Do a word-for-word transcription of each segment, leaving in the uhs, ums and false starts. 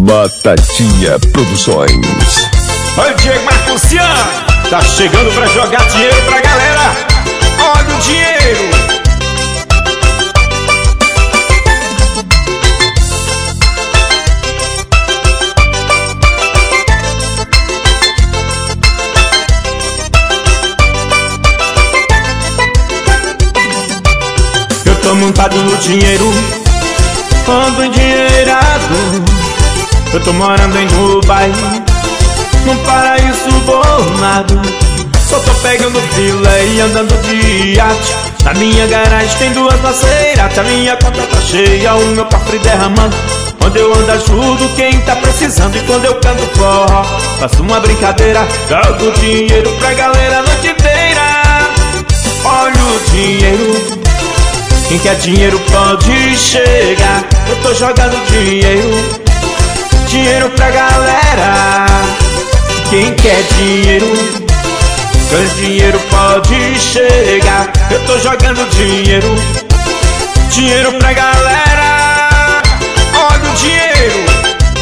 Batatinha Produções. Oi, Diego Marcuciano, tá chegando pra jogar dinheiro pra galera. Olha o dinheiro. Eu tô montado no dinheiro, ando endinheirado. Eu tô morando em Dubai, num paraíso bornado. Só tô pegando filé e andando de iate. Na minha garagem tem duas maceiras, a minha conta tá cheia, o meu cofre derramando. Quando eu ando ajudo quem tá precisando, e quando eu canto forró faço uma brincadeira, jogo dinheiro pra galera a noite inteira. Olha o dinheiro, quem quer dinheiro pode chegar. Eu tô jogando dinheiro, dinheiro pra galera. Quem quer dinheiro, ganha dinheiro pode chegar. Eu tô jogando dinheiro, dinheiro pra galera. Olha o dinheiro.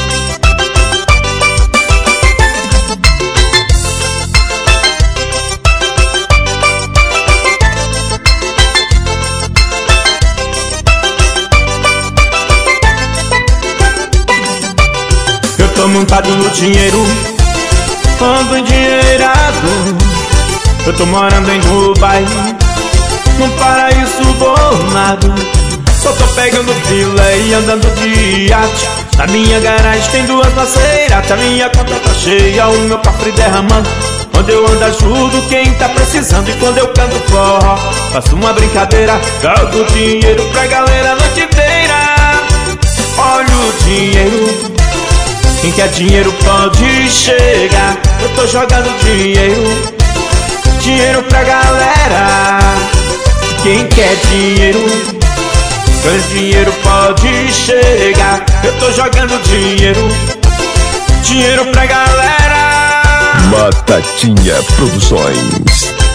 Eu tô montado no dinheiro, ando endinheirado. Eu tô morando em Dubai, num paraíso bornado. Só tô pegando filé e andando de iate. Na minha garagem tem duas maceiras, a minha conta tá cheia, o meu cofre derramando. Quando eu ando ajudo quem tá precisando, e quando eu canto forró faço uma brincadeira, jogo dinheiro pra galera a noite inteira. Olha o dinheiro, quem quer dinheiro pode chegar. Eu tô jogando dinheiro, dinheiro pra galera. Quem quer dinheiro, ganha dinheiro pode chegar. Eu tô jogando dinheiro, dinheiro pra galera. Batatinha Produções.